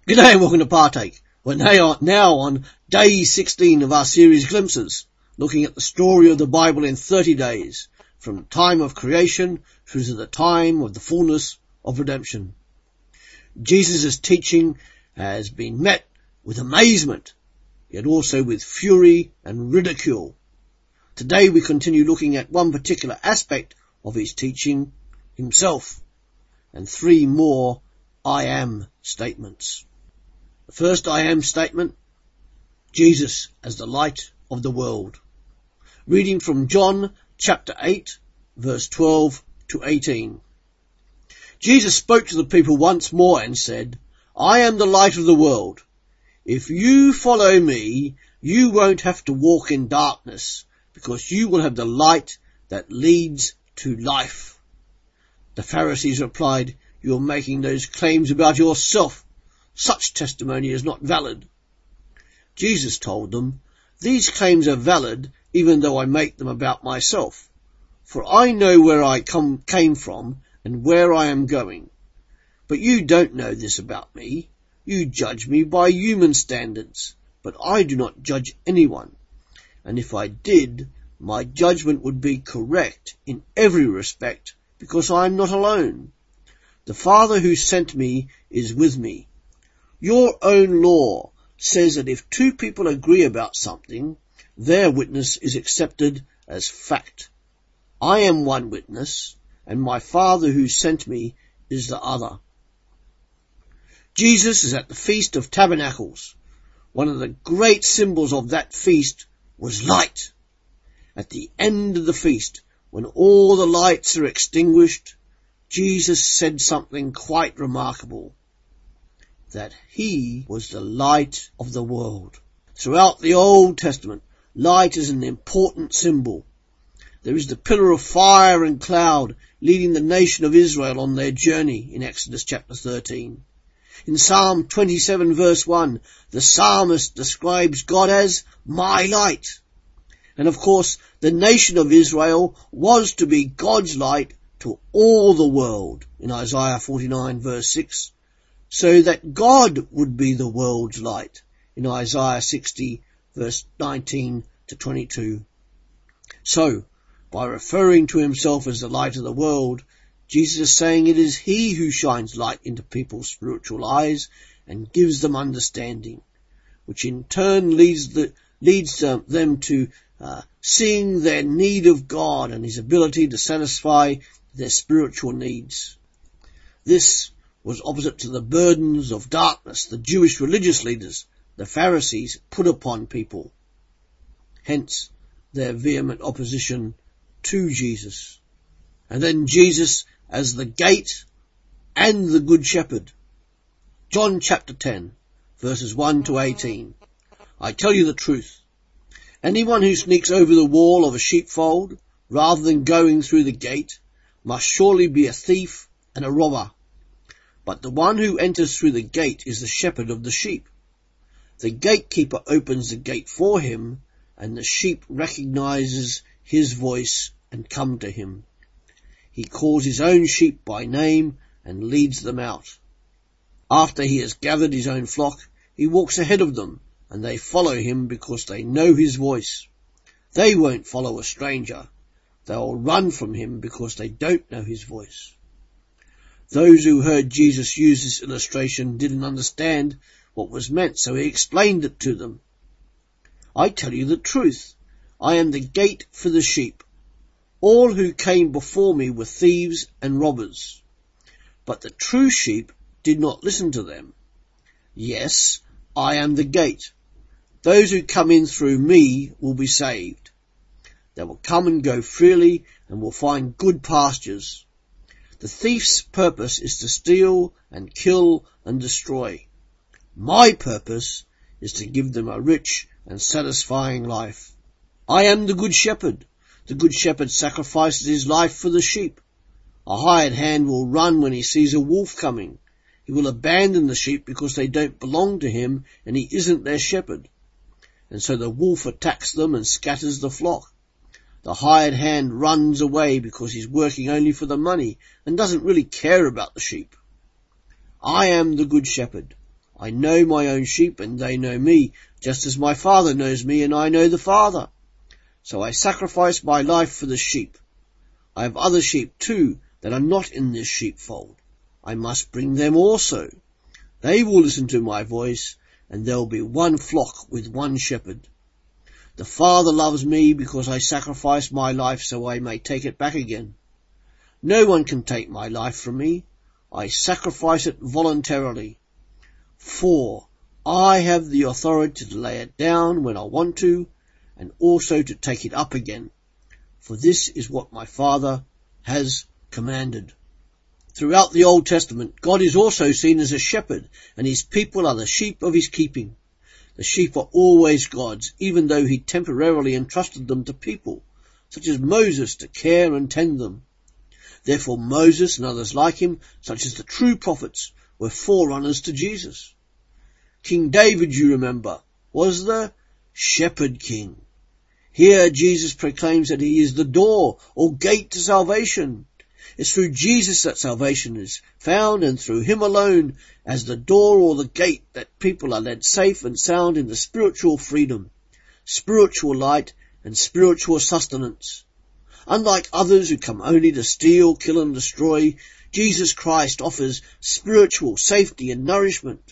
G'day and welcome to Partake. We're now on day 16 of our series Glimpses, looking at the story of the Bible in 30 days, from the time of creation through to the time of the fullness of redemption. Jesus' teaching has been met with amazement, yet also with fury and ridicule. Today we continue looking at one particular aspect of his teaching, himself, and three more I am statements. The first I am statement, Jesus as the light of the world. Reading from John chapter 8, verse 12 to 18. Jesus spoke to the people once more and said, I am the light of the world. If you follow me, you won't have to walk in darkness, because you will have the light that leads to life. The Pharisees replied, You're making those claims about yourself. Such testimony is not valid. Jesus told them, These claims are valid even though I make them about myself. For I know where I came from and where I am going. But you don't know this about me. You judge me by human standards, but I do not judge anyone. And if I did, my judgment would be correct in every respect, because I am not alone. The Father who sent me is with me. Your own law says that if two people agree about something, their witness is accepted as fact. I am one witness, and my Father who sent me is the other. Jesus is at the Feast of Tabernacles. One of the great symbols of that feast was light. At the end of the feast, when all the lights are extinguished, Jesus said something quite remarkable, that he was the light of the world. Throughout the Old Testament, light is an important symbol. There is the pillar of fire and cloud leading the nation of Israel on their journey in Exodus chapter 13. In Psalm 27 verse 1, the psalmist describes God as my light. And of course, the nation of Israel was to be God's light to all the world in Isaiah 49 verse 6. So that God would be the world's light in Isaiah 60 verse 19 to 22. So, by referring to himself as the light of the world, Jesus is saying it is he who shines light into people's spiritual eyes and gives them understanding, which in turn leads them to seeing their need of God and his ability to satisfy their spiritual needs. This was opposite to the burdens of darkness the Jewish religious leaders, the Pharisees, put upon people. Hence their vehement opposition to Jesus. And then Jesus as the gate and the good shepherd. John chapter 10, verses 1 to 18. I tell you the truth. Anyone who sneaks over the wall of a sheepfold, rather than going through the gate, must surely be a thief and a robber. But the one who enters through the gate is the shepherd of the sheep. The gatekeeper opens the gate for him, and the sheep recognizes his voice and come to him. He calls his own sheep by name and leads them out. After he has gathered his own flock, he walks ahead of them, and they follow him because they know his voice. They won't follow a stranger. They will run from him because they don't know his voice. Those who heard Jesus use this illustration didn't understand what was meant, so he explained it to them. I tell you the truth. I am the gate for the sheep. All who came before me were thieves and robbers, but the true sheep did not listen to them. Yes, I am the gate. Those who come in through me will be saved. They will come and go freely and will find good pastures. The thief's purpose is to steal and kill and destroy. My purpose is to give them a rich and satisfying life. I am the good shepherd. The good shepherd sacrifices his life for the sheep. A hired hand will run when he sees a wolf coming. He will abandon the sheep because they don't belong to him and he isn't their shepherd. And so the wolf attacks them and scatters the flock. The hired hand runs away because he's working only for the money and doesn't really care about the sheep. I am the good shepherd. I know my own sheep, and they know me, just as my Father knows me, and I know the Father. So I sacrifice my life for the sheep. I have other sheep too that are not in this sheepfold. I must bring them also. They will listen to my voice, and there will be one flock with one shepherd. The Father loves me because I sacrifice my life so I may take it back again. No one can take my life from me. I sacrifice it voluntarily. For I have the authority to lay it down when I want to, and also to take it up again. For this is what my Father has commanded. Throughout the Old Testament, God is also seen as a shepherd, and his people are the sheep of his keeping. The sheep are always God's, even though he temporarily entrusted them to people, such as Moses, to care and tend them. Therefore Moses and others like him, such as the true prophets, were forerunners to Jesus. King David, you remember, was the shepherd king. Here Jesus proclaims that he is the door or gate to salvation. It's through Jesus that salvation is found, and through him alone as the door or the gate that people are led safe and sound into spiritual freedom, spiritual light and spiritual sustenance. Unlike others who come only to steal, kill and destroy, Jesus Christ offers spiritual safety and nourishment.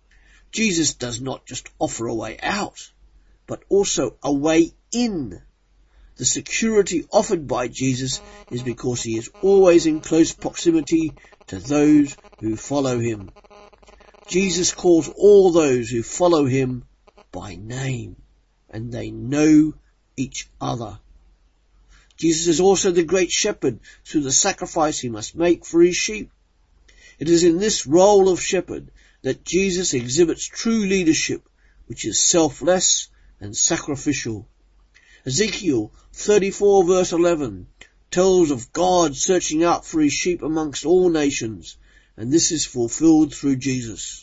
Jesus does not just offer a way out, but also a way in. The security offered by Jesus is because he is always in close proximity to those who follow him. Jesus calls all those who follow him by name, and they know each other. Jesus is also the great shepherd through the sacrifice he must make for his sheep. It is in this role of shepherd that Jesus exhibits true leadership, which is selfless and sacrificial. Ezekiel 34 verse 11 tells of God searching out for his sheep amongst all nations, and this is fulfilled through Jesus.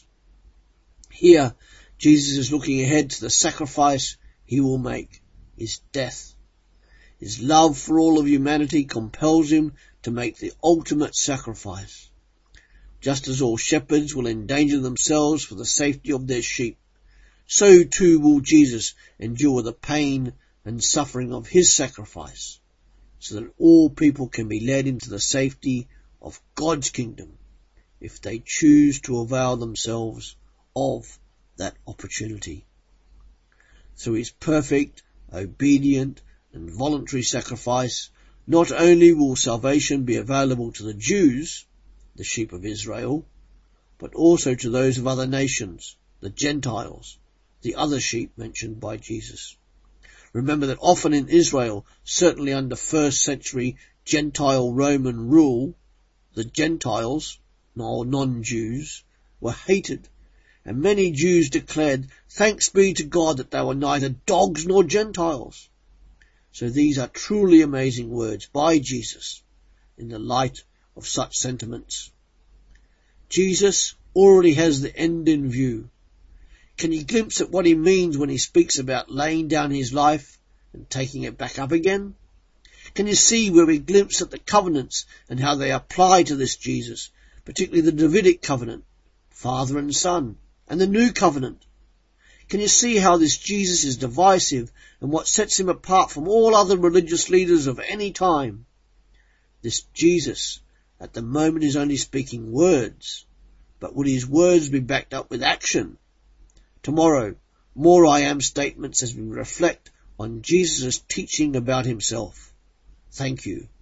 Here, Jesus is looking ahead to the sacrifice he will make, his death. His love for all of humanity compels him to make the ultimate sacrifice. Just as all shepherds will endanger themselves for the safety of their sheep, so too will Jesus endure the pain and suffering of his sacrifice, so that all people can be led into the safety of God's kingdom if they choose to avail themselves of that opportunity. Through his perfect, obedient and voluntary sacrifice, not only will salvation be available to the Jews, the sheep of Israel, but also to those of other nations, the Gentiles, the other sheep mentioned by Jesus. Remember that often in Israel, certainly under first century Gentile Roman rule, the Gentiles, or non-Jews, were hated, and many Jews declared, "Thanks be to God that they were neither dogs nor Gentiles." So these are truly amazing words by Jesus in the light of such sentiments. Jesus already has the end in view. Can you glimpse at what he means when he speaks about laying down his life and taking it back up again? Can you see where we glimpse at the covenants and how they apply to this Jesus, particularly the Davidic covenant, Father and Son, and the New Covenant? Can you see how this Jesus is divisive and what sets him apart from all other religious leaders of any time? This Jesus at the moment is only speaking words, but will his words be backed up with action? Tomorrow, more I am statements as we reflect on Jesus' teaching about himself. Thank you.